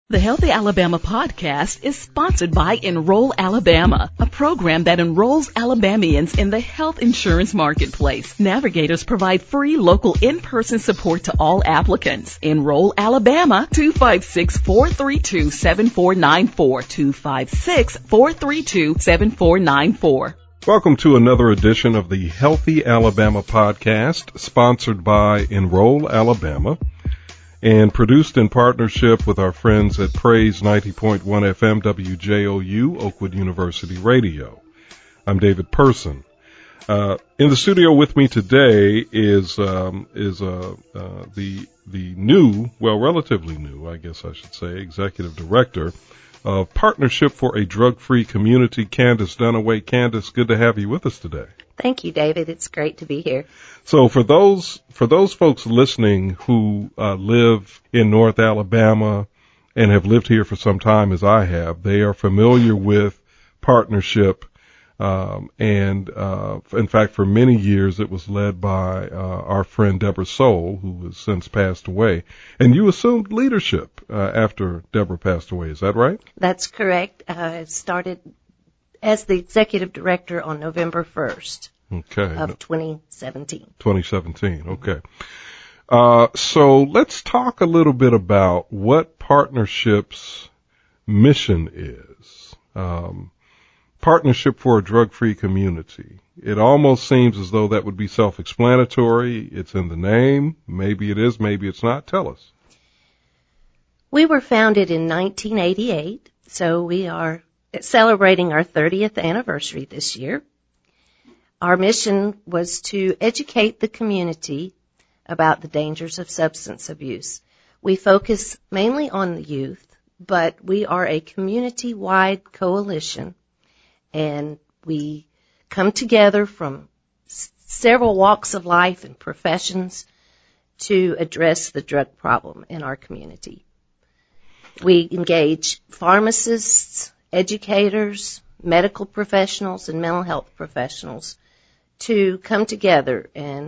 The Healthy Alabama podcast is sponsored by Enroll Alabama, a program that enrolls Alabamians in the health insurance marketplace. Navigators provide free local in-person support to all applicants. Enroll Alabama, 256-432-7494, 256-432-7494. Welcome to another edition of the Healthy Alabama podcast, sponsored by Enroll Alabama, and produced in partnership with our friends at Praise 90.1 FM WJOU, Oakwood University Radio. I'm David Person. In the studio with me today is the new, well, relatively new, I guess I should say, Executive Director of Partnership for a Drug-Free Community, Candace Dunaway. Candace, good to have you with us today. Thank you, David. It's great to be here. So for those folks listening who live in North Alabama and have lived here for some time, as I have, they are familiar with Partnership. In fact, for many years, it was led by our friend Deborah Soule, who has since passed away. And you assumed leadership after Deborah passed away. Is that right? That's correct. I started as the executive director on November 1st of 2017. 2017, okay. So let's talk a little bit about what Partnership's mission is. Partnership for a Drug-Free Community. It almost seems as though that would be self-explanatory. It's in the name. Maybe it is, maybe it's not. Tell us. We were founded in 1988, so we are celebrating our 30th anniversary this year. Our mission was to educate the community about the dangers of substance abuse. We focus mainly on the youth, but we are a community-wide coalition, and we come together from several walks of life and professions to address the drug problem in our community. We engage pharmacists, educators, medical professionals, and mental health professionals to come together and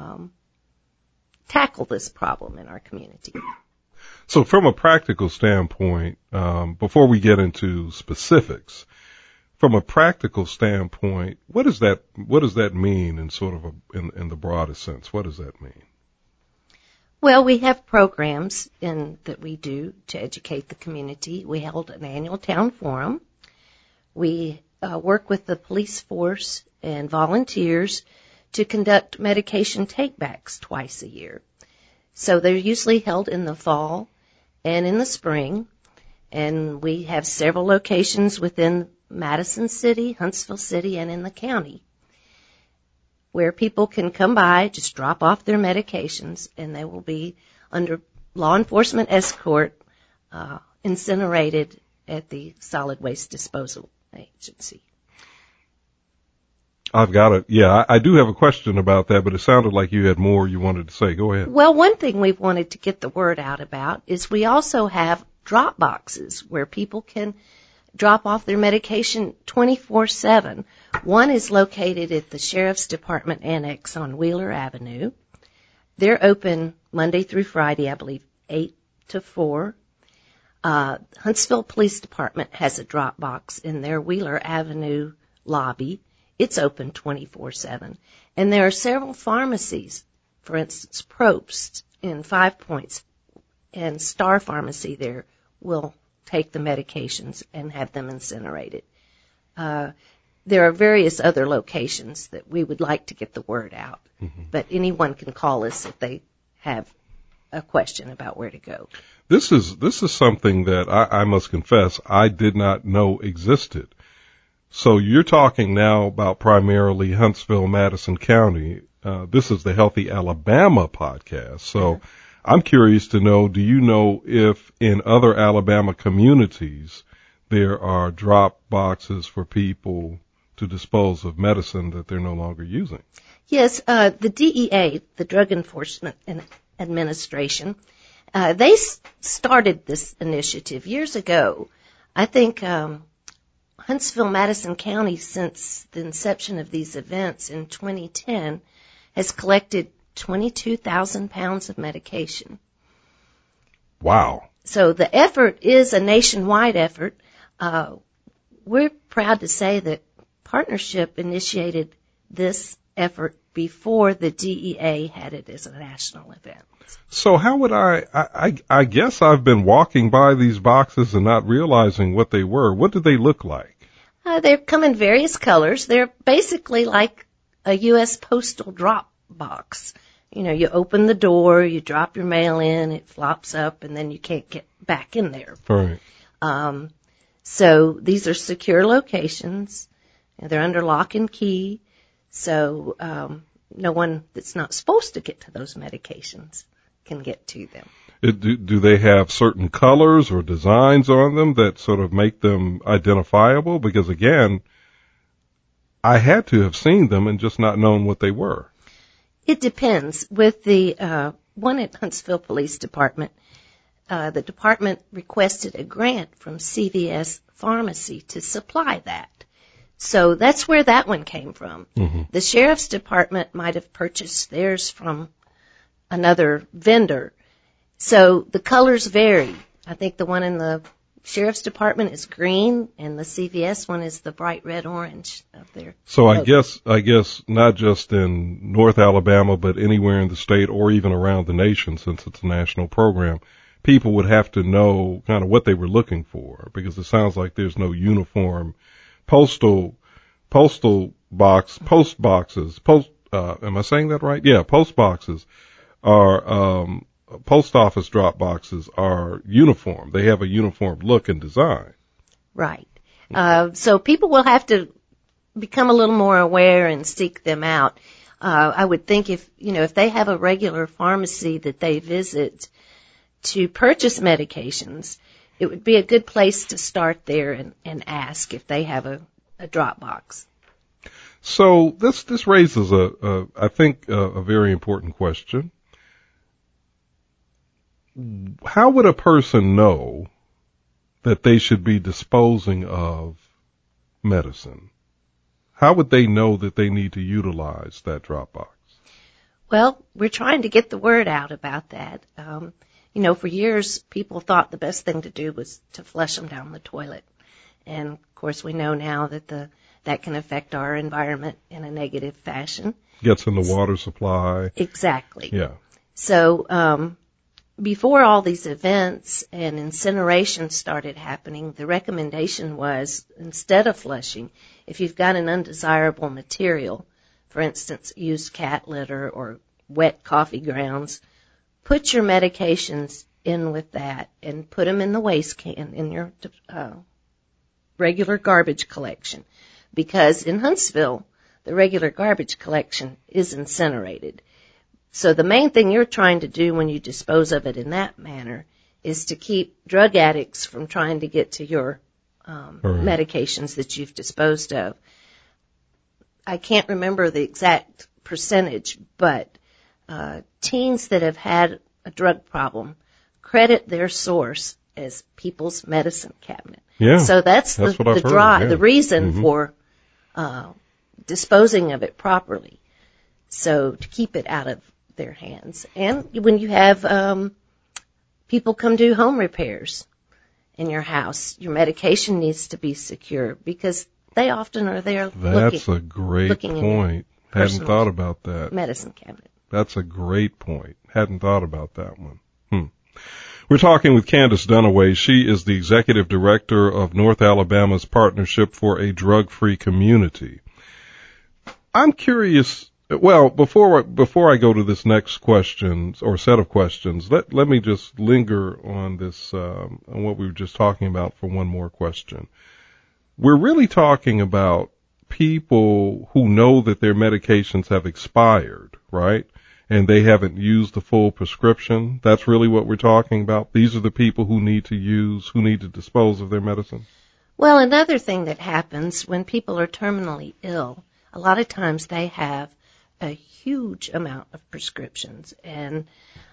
tackle this problem in our community. So from a practical standpoint, before we get into specifics, from a practical standpoint, what does that mean in sort of in the broadest sense? What does that mean? Well, we have programs that we do to educate the community. We held an annual town forum. We work with the police force and volunteers to conduct medication takebacks twice a year. So they're usually held in the fall and in the spring, and we have several locations within Madison City, Huntsville City, and in the county where people can come by, just drop off their medications, and they will be under law enforcement escort incinerated at the Solid Waste Disposal Agency. I've got it. Yeah, I do have a question about that, but it sounded like you had more you wanted to say. Go ahead. Well, one thing we've wanted to get the word out about is we also have drop boxes where people can drop off their medication 24/7. One is located at the Sheriff's Department Annex on Wheeler Avenue. They're open Monday through Friday, I believe, 8 to 4. Huntsville Police Department has a drop box in their Wheeler Avenue lobby. It's open 24/7. And there are several pharmacies, for instance, Probst in 5 Points and Star Pharmacy there will take the medications and have them incinerated. There are various other locations that we would like to get the word out, but anyone can call us if they have a question about where to go. This is something that I must confess I did not know existed. So you're talking now about primarily Huntsville, Madison County. This is the Healthy Alabama podcast. So I'm curious to know, do you know if in other Alabama communities there are drop boxes for people to dispose of medicine that they're no longer using? Yes, the DEA, the Drug Enforcement Administration, they started this initiative years ago. I think Huntsville, Madison County, since the inception of these events in 2010, has collected 22,000 pounds of medication. Wow. So the effort is a nationwide effort. We're proud to say that Partnership initiated this effort before the DEA had it as a national event. So how would I guess I've been walking by these boxes and not realizing what they were. What do they look like? They come in various colors. They're basically like a U.S. postal drop box. You know, you open the door, you drop your mail in, it flops up, and then you can't get back in there. Right. So these are secure locations. They're under lock and key. So no one that's not supposed to get to those medications can get to them. Do they have certain colors or designs on them that sort of make them identifiable? Because, again, I had to have seen them and just not known what they were. It depends. With the one at Huntsville Police Department, the department requested a grant from CVS Pharmacy to supply that. So that's where that one came from. Mm-hmm. The sheriff's department might have purchased theirs from another vendor. So the colors vary. I think the one in the sheriff's department is green, and the CVS one is the bright red orange up there. So I guess not just in North Alabama, but anywhere in the state or even around the nation, since it's a national program, people would have to know kind of what they were looking for, because it sounds like there's no uniform post boxes. Am I saying that right? Yeah, post boxes are post office drop boxes are uniform. They have a uniform look and design. Right. So people will have to become a little more aware and seek them out. I would think if they have a regular pharmacy that they visit to purchase medications, it would be a good place to start there and ask if they have a drop box. So this raises I think a very important question. How would a person know that they should be disposing of medicine? How would they know that they need to utilize that drop box? Well, we're trying to get the word out about that. For years, people thought the best thing to do was to flush them down the toilet. And, of course, we know now that that can affect our environment in a negative fashion. Gets in the water supply. Exactly. Yeah. So, before all these events and incineration started happening, the recommendation was, instead of flushing, if you've got an undesirable material, for instance, used cat litter or wet coffee grounds, put your medications in with that and put them in the waste can in your regular garbage collection. Because in Huntsville, the regular garbage collection is incinerated. So the main thing you're trying to do when you dispose of it in that manner is to keep drug addicts from trying to get to your medications that you've disposed of. I can't remember the exact percentage, but teens that have had a drug problem credit their source as people's medicine cabinet. Yeah, so that's the drive, yeah. The reason for disposing of it properly. So to keep it out of their hands. And when you have people come do home repairs in your house, your medication needs to be secure because they often are there That's a great point. Hadn't thought about that. Medicine cabinet. That's a great point. Hadn't thought about that one. We're talking with Candace Dunaway. She is the executive director of North Alabama's Partnership for a Drug-Free Community. I'm curious. Well, before I go to this next question or set of questions, let me just linger on this on what we were just talking about for one more question. We're really talking about people who know that their medications have expired, right? And they haven't used the full prescription. That's really what we're talking about. These are the people who need to dispose of their medicine. Well, another thing that happens when people are terminally ill, a lot of times they have a huge amount of prescriptions, and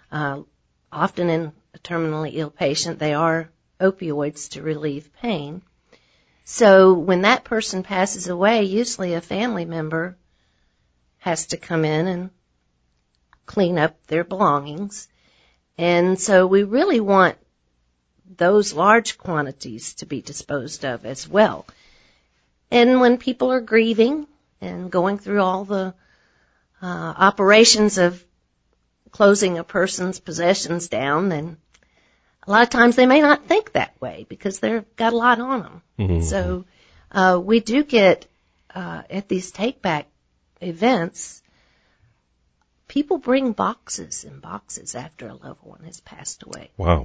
often in a terminally ill patient, they are opioids to relieve pain. So when that person passes away, usually a family member has to come in and clean up their belongings. And so we really want those large quantities to be disposed of as well. And when people are grieving and going through all the operations of closing a person's possessions down, then a lot of times they may not think that way because they've got a lot on them. Mm-hmm. So we do get at these take-back events, people bring boxes and boxes after a loved one has passed away. Wow.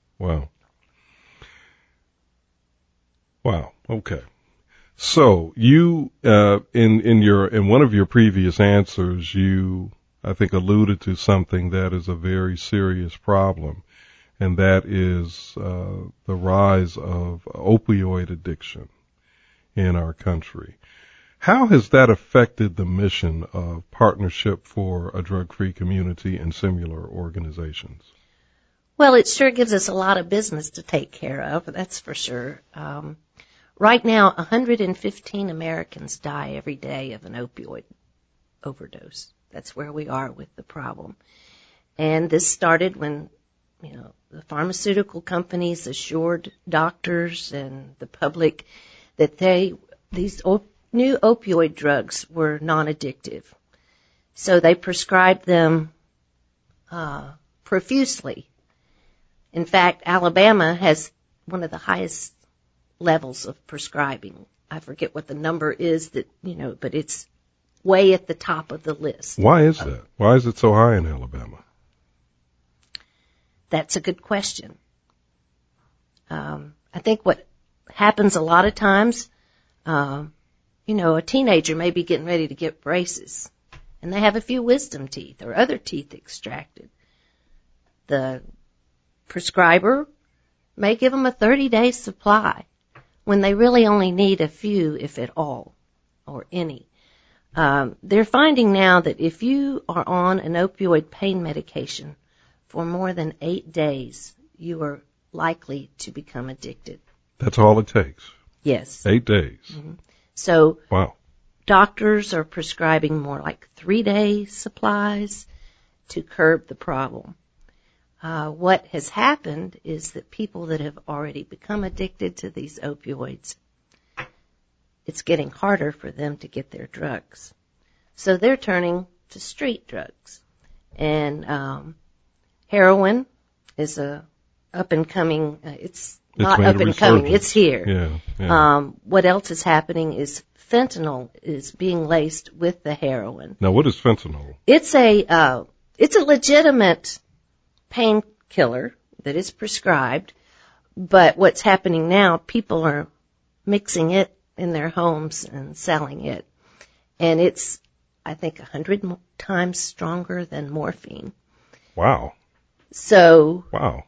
Okay. So you, in one of your previous answers, you, I think, alluded to something that is a very serious problem, and that is the rise of opioid addiction in our country. How has that affected the mission of Partnership for a Drug-Free Community and similar organizations? Well, it sure gives us a lot of business to take care of, that's for sure. Right now, 115 Americans die every day of an opioid overdose. That's where we are with the problem. And this started when, the pharmaceutical companies assured doctors and the public that these new opioid drugs were non-addictive. So they prescribed them profusely. In fact, Alabama has one of the highest levels of prescribing. I forget what the number is but it's way at the top of the list. Why is that? Why is it so high in Alabama? That's a good question. I think what happens a lot of times, a teenager may be getting ready to get braces, and they have a few wisdom teeth or other teeth extracted. The prescriber may give them a 30-day supply when they really only need a few, if at all, or any. They're finding now that if you are on an opioid pain medication for more than 8 days, you are likely to become addicted. That's all it takes? Yes. 8 days. Mm-hmm. So wow. Doctors are prescribing more like 3-day supplies to curb the problem. What has happened is that people that have already become addicted to these opioids, it's getting harder for them to get their drugs. So they're turning to street drugs. And heroin is a up-and-coming, it's not up-and-coming, it's here. Yeah. What else is happening is fentanyl is being laced with the heroin. Now, what is fentanyl? It's a legitimate painkiller that is prescribed, but what's happening now, people are mixing it in their homes and selling it. And it's, I think, 100 times stronger than morphine. Wow. So, wow.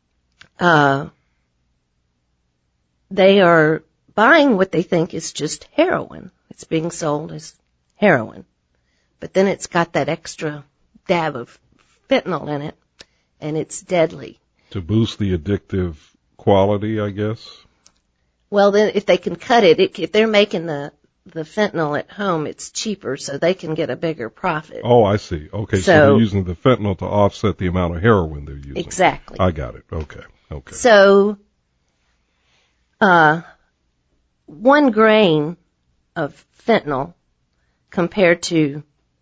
They are buying what they think is just heroin. It's being sold as heroin. But then it's got that extra dab of fentanyl in it, and it's deadly. To boost the addictive quality, I guess? Well, then if they can cut it, if they're making the fentanyl at home, it's cheaper, so they can get a bigger profit. Oh, I see. Okay, so they're using the fentanyl to offset the amount of heroin they're using. Exactly. I got it. Okay. So, 1 grain of fentanyl compared to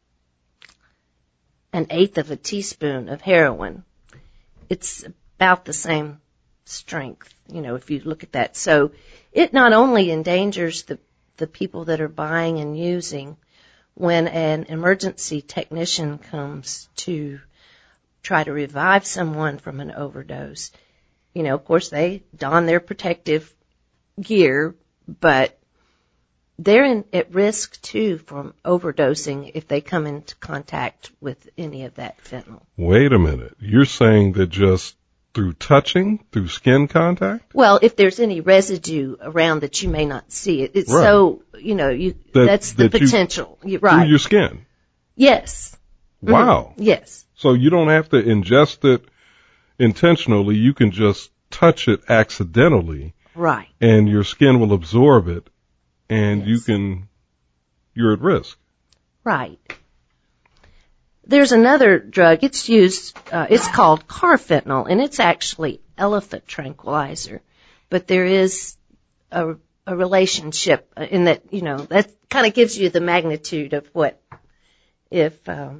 1/8 of a teaspoon of heroin, it's about the same strength, if you look at that. So it not only endangers the people that are buying and using. When an emergency technician comes to try to revive someone from an overdose, of course they don their protective gear, but they're at risk too from overdosing if they come into contact with any of that fentanyl. Wait a minute. You're saying that just through touching, through skin contact? Well, if there's any residue around that you may not see it, it's right. So, that's the potential. Right. Through your skin? Yes. Wow. Mm-hmm. Yes. So you don't have to ingest it intentionally. You can just touch it accidentally. Right. And your skin will absorb it, and yes. you're at risk. Right. There's another drug. It's used. It's called carfentanil, and it's actually elephant tranquilizer. But there is a relationship in that, that kind of gives you the magnitude of what if a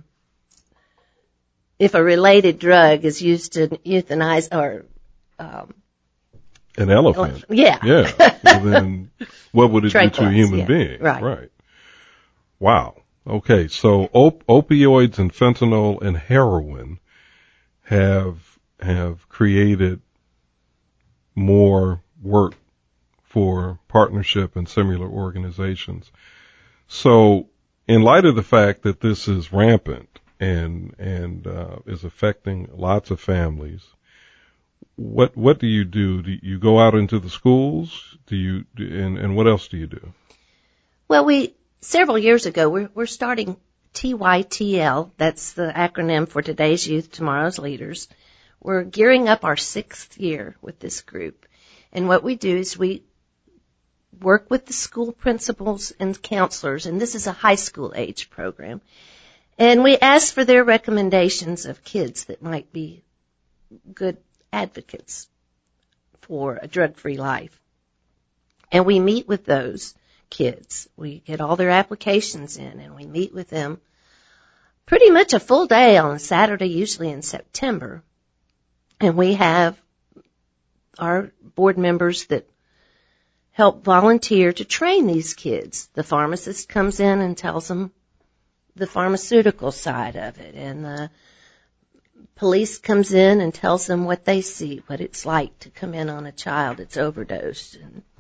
related drug is used to euthanize or an elephant. Yeah. Yeah. Well, then what would it do to a human being? Right. Wow. Okay. So opioids and fentanyl and heroin have created more work for partnership and similar organizations. So in light of the fact that this is rampant and is affecting lots of families, what do you do? Do you go out into the schools? And what else do you do? Well, several years ago, we're starting TYTL. That's the acronym for Today's Youth, Tomorrow's Leaders. We're gearing up our 6th year with this group. And what we do is we work with the school principals and counselors, and this is a high school age program. And we ask for their recommendations of kids that might be good advocates for a drug-free life. And we meet with those kids. We get all their applications in, and we meet with them pretty much a full day on a Saturday, usually in September. And we have our board members that help volunteer to train these kids. The pharmacist comes in and tells them the pharmaceutical side of it, and the police comes in and tells them what they see, what it's like to come in on a child that's overdosed.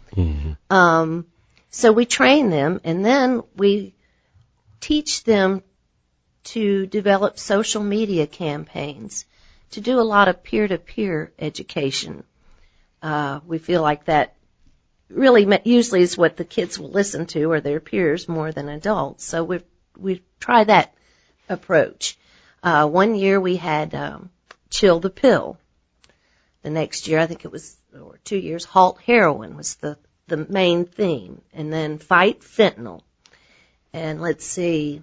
So we train them, and then we teach them to develop social media campaigns, to do a lot of peer-to-peer education. We feel like that really usually is what the kids will listen to, or their peers, more than adults. So we try that approach. One year we had Chill the Pill. The next year, I think it was, or 2 years, Halt Heroin was the main theme. And then Fight Fentanyl. And let's see,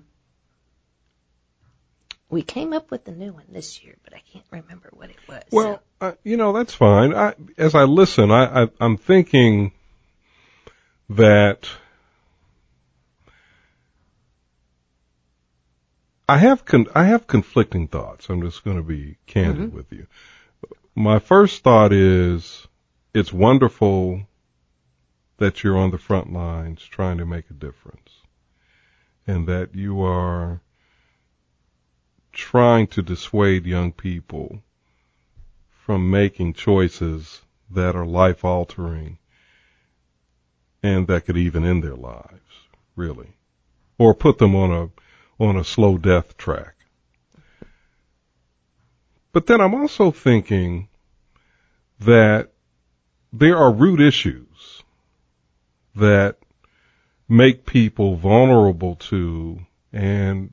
we came up with a new one this year, but I can't remember what it was. Well, that's fine. As I listen, I'm thinking that I have conflicting thoughts. I'm just going to be candid with you. My first thought is it's wonderful that you're on the front lines trying to make a difference, and that you are trying to dissuade young people from making choices that are life-altering and that could even end their lives, really, or put them on a slow death track. But then I'm also thinking that there are root issues that make people vulnerable to and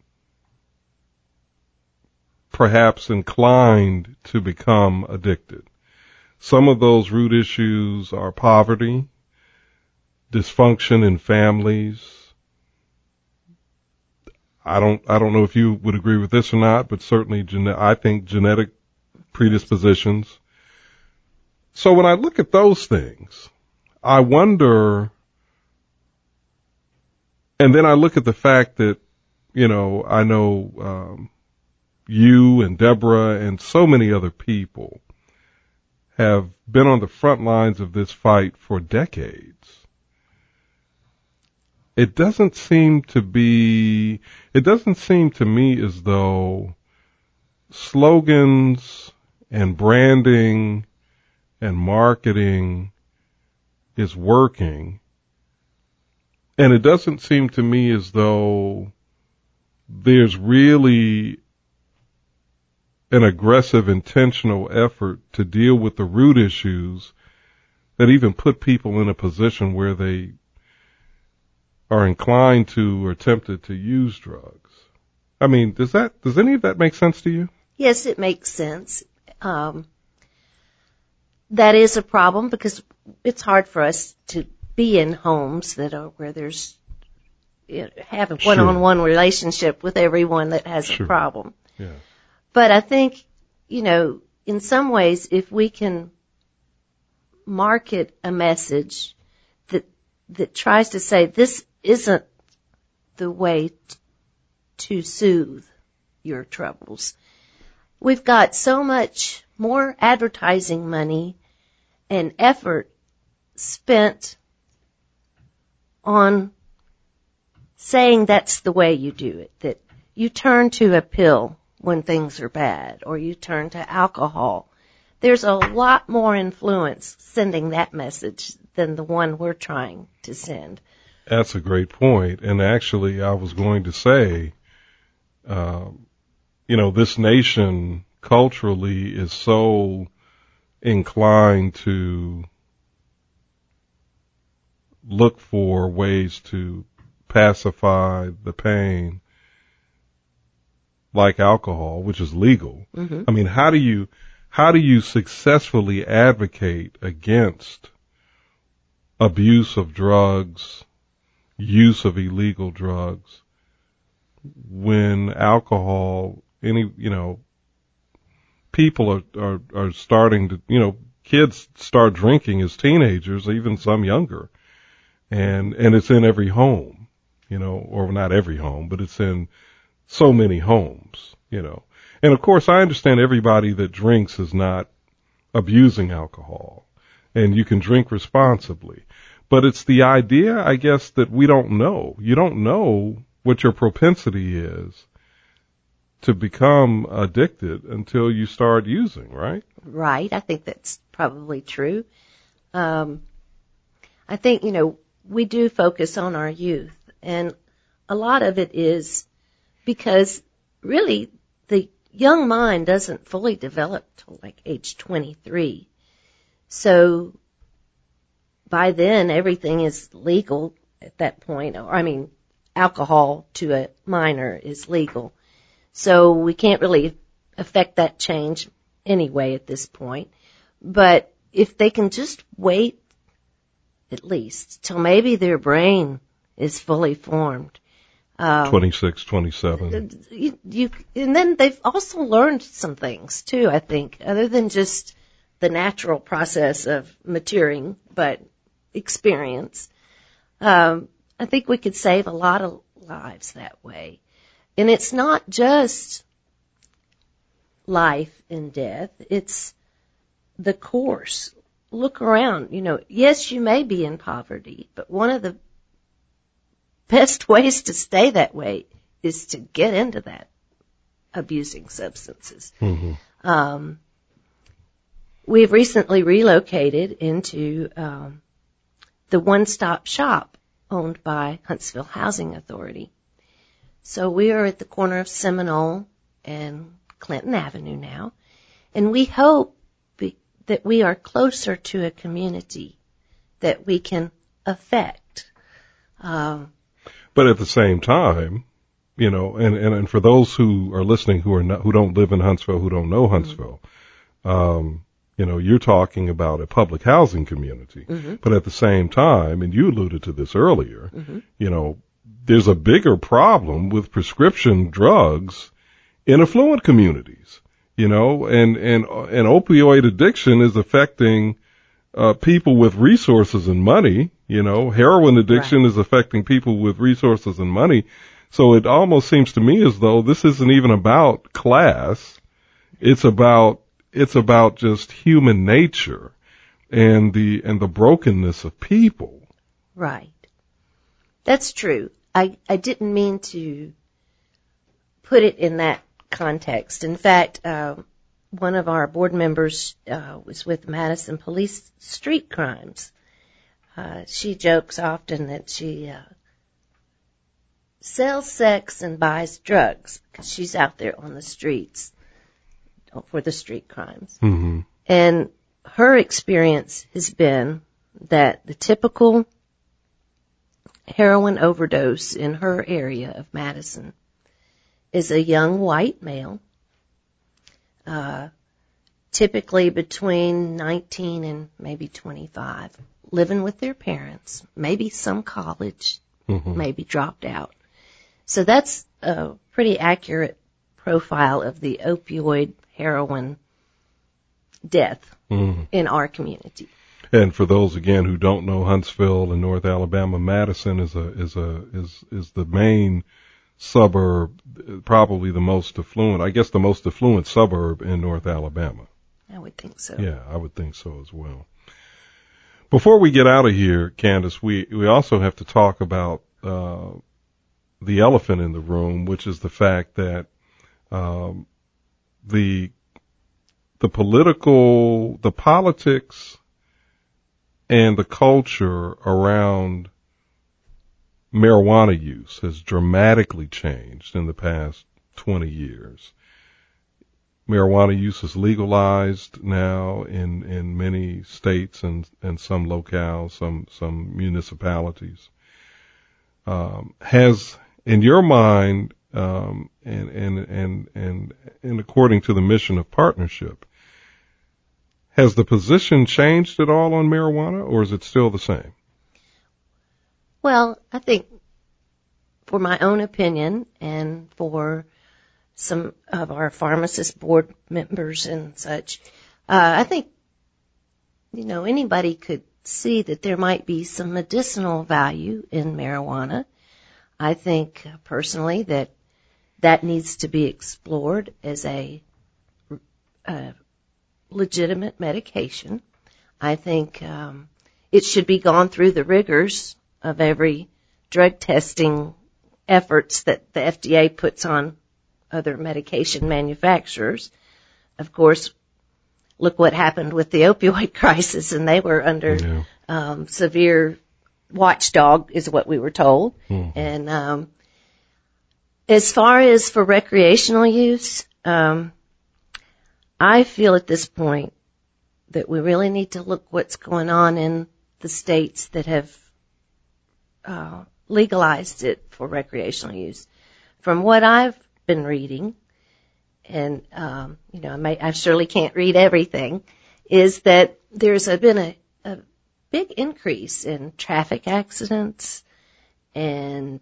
perhaps inclined to become addicted. Some of those root issues are poverty, dysfunction in families. I don't know if you would agree with this or not, but certainly I think genetic predispositions. So when I look at those things, I wonder, and then I look at the fact that, I know you and Deborah and so many other people have been on the front lines of this fight for decades. It doesn't seem to me as though slogans and branding and marketing is working. And it doesn't seem to me as though there's really an aggressive, intentional effort to deal with the root issues that even put people in a position where they are inclined to or tempted to use drugs. I mean, does any of that make sense to you? Yes, it makes sense. That is a problem because it's hard for us to be in homes that are where there's have a one-on-one relationship with everyone that has a problem. Yeah. But I think, in some ways, if we can market a message that tries to say this isn't the way to soothe your troubles. We've got so much more advertising money and effort spent on saying that's the way you do it, that you turn to a pill when things are bad, or you turn to alcohol. There's a lot more influence sending that message than the one we're trying to send. That's a great point. And actually, I was going to say, this nation culturally is so inclined to look for ways to pacify the pain, like alcohol, which is legal. Mm-hmm. I mean, how do you successfully advocate against abuse of drugs, use of illegal drugs, when alcohol, people are starting to, kids start drinking as teenagers, even some younger, and it's in every home, or not every home, but it's in so many homes, And of course, I understand everybody that drinks is not abusing alcohol, and you can drink responsibly. But it's the idea, I guess, that we don't know. You don't know what your propensity is to become addicted until you start using, right? Right. I think that's probably true. I think, we do focus on our youth, and a lot of it is because really the young mind doesn't fully develop till like age 23. So by then everything is legal at that point. Alcohol to a minor is legal. So we can't really affect that change anyway at this point. But if they can just wait at least till maybe their brain is fully formed. 26, 27. And then they've also learned some things too, I think, other than just the natural process of maturing, but experience. I think we could save a lot of lives that way. And it's not just life and death, it's the course. Look around, yes, you may be in poverty, but one of the best ways to stay that way is to get into that abusing substances. Mm-hmm. We've recently relocated into the one-stop shop owned by Huntsville Housing Authority. So we are at the corner of Seminole and Clinton Avenue now, and we hope that we are closer to a community that we can affect. But at the same time, and for those who are listening who don't live in Huntsville, who don't know Huntsville, mm-hmm. You're talking about a public housing community. Mm-hmm. But at the same time, and you alluded to this earlier, mm-hmm. There's a bigger problem with prescription drugs in affluent communities, and opioid addiction is affecting people with resources and money. Heroin addiction is affecting people with resources and money. So it almost seems to me as though this isn't even about class. It's about just human nature and the brokenness of people. Right. That's true. I didn't mean to put it in that context. In fact, one of our board members was with Madison Police Street Crimes. She jokes often that she sells sex and buys drugs because she's out there on the streets for the street crimes. Mm-hmm. And her experience has been that the typical heroin overdose in her area of Madison is a young white male, typically between 19 and maybe 25, living with their parents, maybe some college maybe dropped out. So that's a pretty accurate profile of the opioid heroin death in our community. And for those again who don't know, Huntsville in North Alabama, Madison is the main suburb, probably the most affluent, I guess the most affluent suburb in North Alabama. I would think so. Yeah, I would think so as well. Before we get out of here, Candace, we also have to talk about the elephant in the room, which is the fact that the politics and the culture around marijuana use has dramatically changed in the past 20 years. Marijuana use is legalized now in many states and some locales, some municipalities. Has, in your mind, and according to the mission of partnership, has the position changed at all on marijuana, or is it still the same? Well, I think for my own opinion and for some of our pharmacist board members and such, I think, anybody could see that there might be some medicinal value in marijuana. I think personally that needs to be explored as a legitimate medication. I think it should be gone through the rigors of every drug testing efforts that the FDA puts on other medication manufacturers. Of course, look what happened with the opioid crisis, and they were under severe watchdog, is what we were told. Mm-hmm. And as far as for recreational use, I feel at this point that we really need to look what's going on in the states that have legalized it for recreational use. From what I've been reading, and I surely can't read everything, is that there's been a big increase in traffic accidents and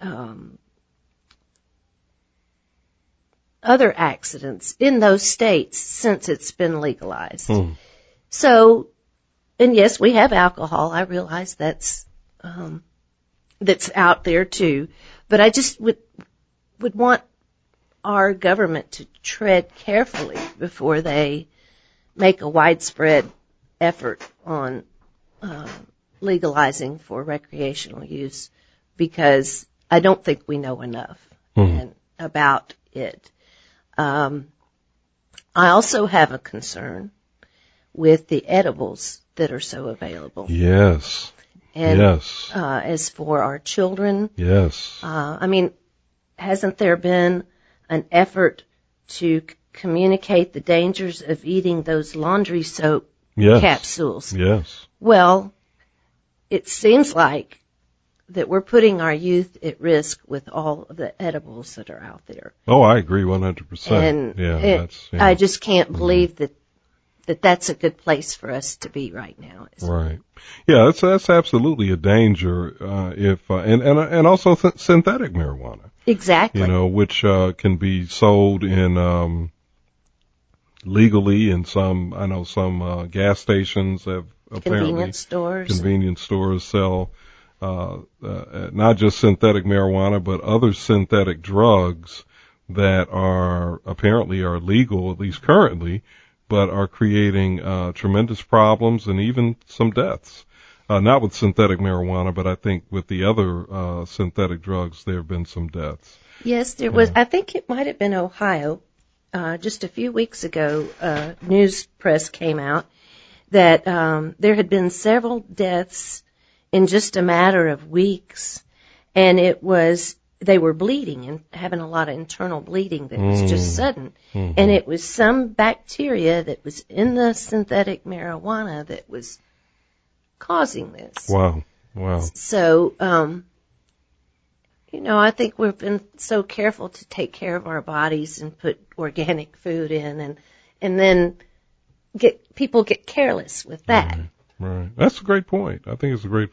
other accidents in those states since it's been legalized. So, and yes, we have alcohol. I realize that's out there too, but I just would want our government to tread carefully before they make a widespread effort on legalizing for recreational use, because I don't think we know enough about it. I also have a concern with the edibles that are so available. Yes. And, yes. As for our children. Yes. Hasn't there been an effort to communicate the dangers of eating those laundry soap capsules? Yes. Well, it seems like that we're putting our youth at risk with all of the edibles that are out there. Oh, I agree 100%. And I just can't believe that that's a good place for us to be right now. Right. Yeah, that's absolutely a danger, and also synthetic marijuana. Exactly. Which can be sold in legally in some gas stations have apparently convenience stores sell not just synthetic marijuana but other synthetic drugs that are legal, at least currently, but are creating tremendous problems and even some deaths. Not with synthetic marijuana, but I think with the other synthetic drugs, there have been some deaths. Yes, there was. I think it might have been Ohio. Just a few weeks ago, news press came out that there had been several deaths in just a matter of weeks, and they were bleeding and having a lot of internal bleeding that was just sudden. Mm-hmm. And it was some bacteria that was in the synthetic marijuana that was causing this. Wow. So, I think we've been so careful to take care of our bodies and put organic food in, and then people get careless with that. Right. That's a great point. I think it's a great point.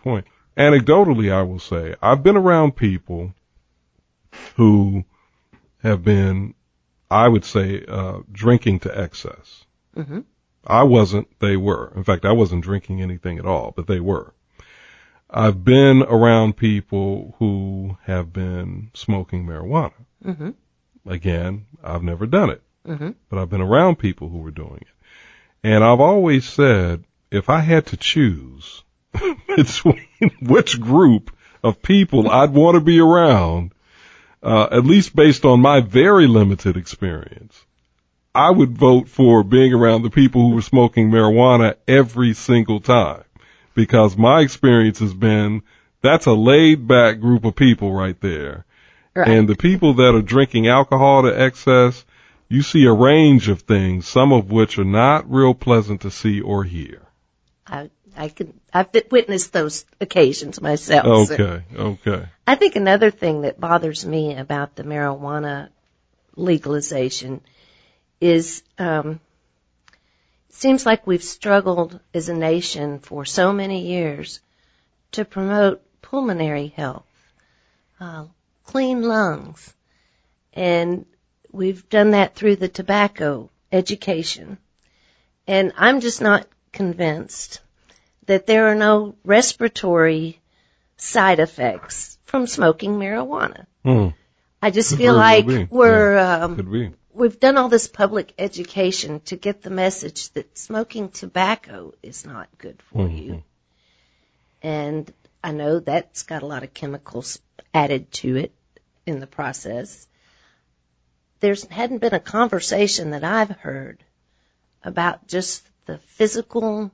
anecdotally, I will say, I've been around people who have been, I would say, drinking to excess. Mm-hmm. I wasn't, they were. In fact, I wasn't drinking anything at all, but they were. I've been around people who have been smoking marijuana. Mm-hmm. Again, I've never done it, Mm-hmm. but I've been around people who were doing it. And I've always said, if I had to choose between which group of people I'd want to be around, at least based on my very limited experience, I would vote for being around the people who were smoking marijuana every single time, because my experience has been that's a laid back group of people right there. Right. And the people that are drinking alcohol to excess, you see a range of things, some of which are not real pleasant to see or hear. I've witnessed those occasions myself. Okay. I think another thing that bothers me about the marijuana legalization is it seems like we've struggled as a nation for so many years to promote pulmonary health, clean lungs, and we've done that through the tobacco education. And I'm just not convinced that there are no respiratory side effects from smoking marijuana. I just feel like we've done all this public education to get the message that smoking tobacco is not good for you. And I know that's got a lot of chemicals added to it in the process. There hadn't been a conversation that I've heard about just the physical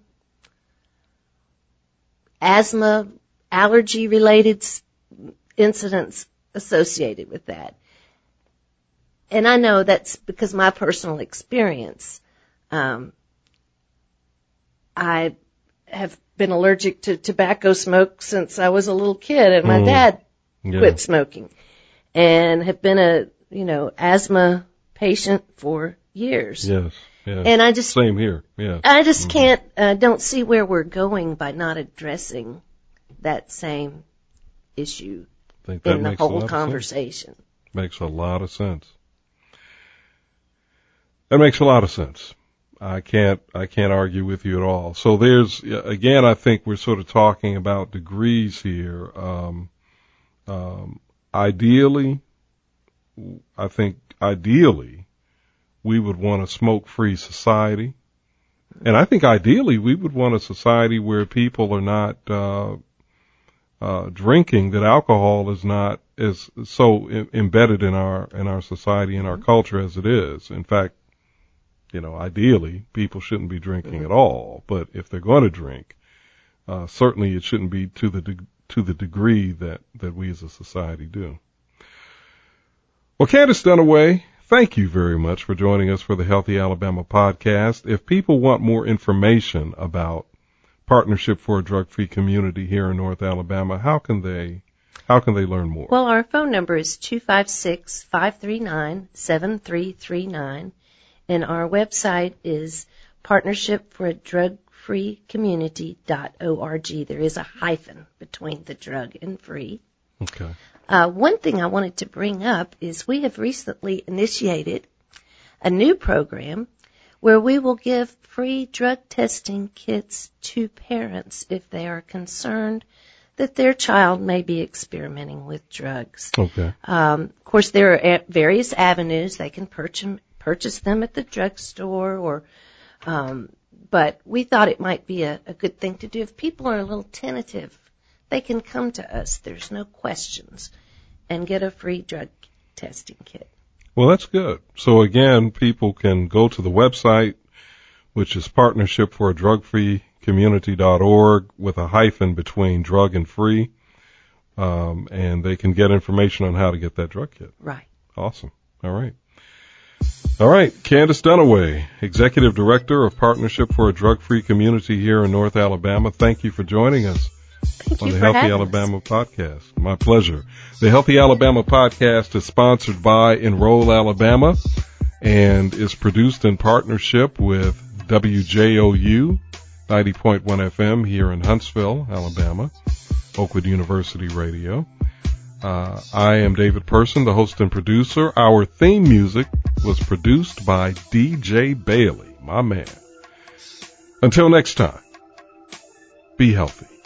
asthma, allergy-related incidents associated with that. And I know that's because my personal experience. I have been allergic to tobacco smoke since I was a little kid, and my dad quit smoking, and have been a asthma patient for years. Yes. And I just same here. Yeah. I just don't see where we're going by not addressing that same issue I think that in the makes a whole lot conversation. Of sense. Makes a lot of sense. That makes a lot of sense. I can't argue with you at all. So there's, again, I think we're sort of talking about degrees here. Ideally, we would want a smoke-free society. And I think ideally we would want a society where people are not drinking, that alcohol is not as so embedded in our society and our culture as it is. In fact, ideally people shouldn't be drinking at all. But if they're going to drink, certainly it shouldn't be to the degree that we as a society do. Well, Candace Dunaway, thank you very much for joining us for the Healthy Alabama podcast. If people want more information about Partnership for a Drug-Free Community here in North Alabama, how can they learn more? Well, our phone number is 256-539-7339, and our website is partnershipforadrugfreecommunity.org. There is a hyphen between the drug and free. Okay. One thing I wanted to bring up is we have recently initiated a new program where we will give free drug testing kits to parents if they are concerned that their child may be experimenting with drugs. Okay. Of course, there are various avenues. They can purchase them at the drugstore, but we thought it might be a good thing to do. If people are a little tentative, they can come to us. There's no questions, and get a free drug testing kit. Well, that's good. So again, people can go to the website, which is partnershipforadrugfreecommunity.org with a hyphen between drug and free, and they can get information on how to get that drug kit. Right. Awesome. All right. Candace Dunaway, Executive Director of Partnership for a Drug-Free Community here in North Alabama. Thank you for joining us. Thank on you the for Healthy having Alabama us. podcast. My pleasure. The Healthy Alabama podcast is sponsored by Enroll Alabama and is produced in partnership with WJOU 90.1 FM here in Huntsville, Alabama. Oakwood University Radio. I am David Person, the host and producer. Our theme music was produced by DJ Bailey, my man. Until next time, be healthy.